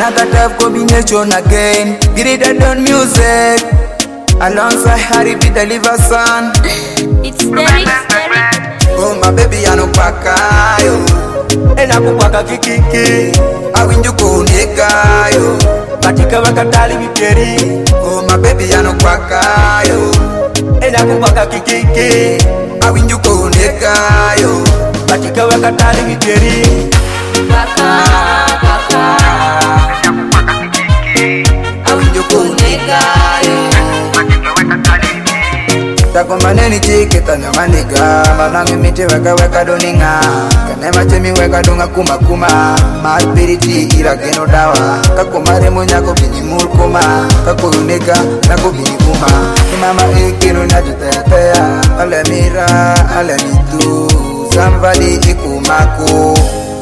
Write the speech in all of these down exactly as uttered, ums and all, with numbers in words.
Another tough combination again. Greater than music. Alongside Harry B. Deliver son. It's Derek, Derek. Oh my baby, I no paka yo. Ena kupaka kikiki. Awinju kuneka yo. Katika wakatali viteri. Oh my baby, I no paka yo. Ena kupaka kikiki. Awinju kuneka yo. Katika wakatali viteri. Kaka, kaka. Awinju kuneka yo. Tako maneni chike tanya maniga. Manangi miti weka weka doninga. Kanema chemi weka dunga kuma kuma. Malpiriti ira geno dawa. Kako maremo nyako bini mulkoma. Kako unega nako bini kuma. Imama ikinu najutetea. Ale mira, ale mitu. Somebody ikumako.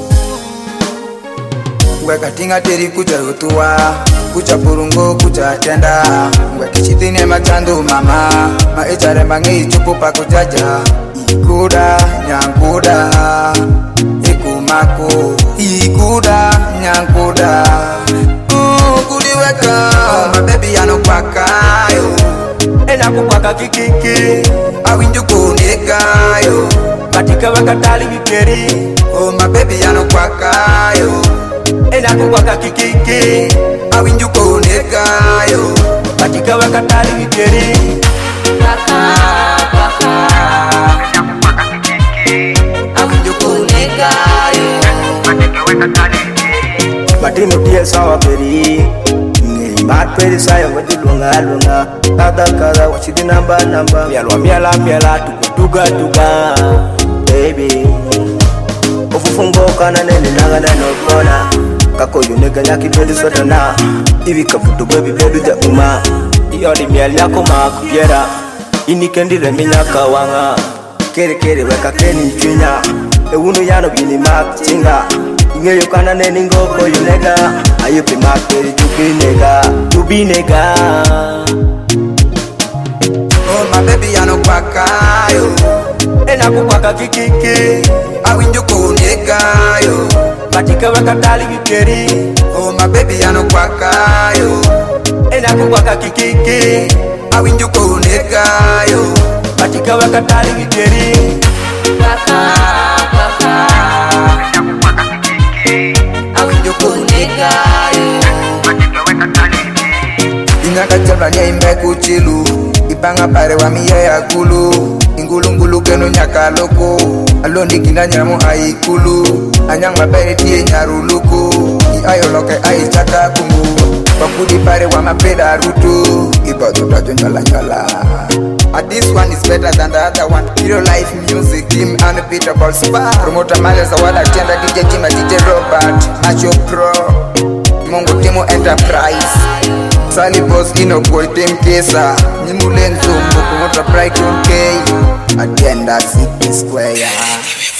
Weka tinga teri kucha utua. Kucha purungo, kucha tenda. Weki chitine machandu mama. Maechare mangi chupu pa kujaja. Ikuda, nyankuda. Ikumako. Ikuda, nyankuda. Uh, kuliweka. Oh my baby anopaka yo. Ena kupaka kikiki. Awinju kuneka yo. Katika wakatali viteri. Oh my baby anopaka yo. Ena kupaka kikiki. Awinju kuneka yo. Katika wakatali viteri. Kaka, kaka. Awinju kuneka yo. Matino tia sawa peri. Ngi mat peri saya wadi lunga lunga. Kada kada wachidi namba namba. Mialwa miala miala tuga tuga. Baby. Ofufungo kana nene nanga na nokona. Kako yunega nyaki bedu sotana. Ivi kaputu baby bedu ja uma. Iyodi miali yako makupiera. Ini kendile minyaka wanga. Kere kere weka keni chwinya. Ewunu yano bini mak chinga. Ingeyo kana neni ngoko yunega. Ayupi mak peri jubi nega. Jubi nega. Oh my baby anopaka yo. Ena kupaka kikiki. Awinju kuneka yo. Katika wakatali viteri. Oh my baby anopaka yo. Ena kupaka kikiki. Awinju kuneka yo. Katika wakatali viteri. Kaka, kaka. Awinju kuneka yo. Ingaka chalwa nye imbe kuchilu. Ipanga pare wa miye ya kulu. Ingulu ngulu kenu nyaka loko. Alondi kinda nyamu aikulu. Anyang mabere tiye nyaruluku. I ayoloke aichaka kungu. Wakudi pare wa mapeda rutu. Ibadu tajo nyala nyala. Uh, this one is better than the other one. Hero Life Music Team unbeatable spa. Promoter Males Awada Tenda D J Jima D J Robert Macho Pro Mungu Timo Enterprise Sally Boss Ino Boy Team Kesa Nimulenzo Promoter Brighton K Agenda City Square.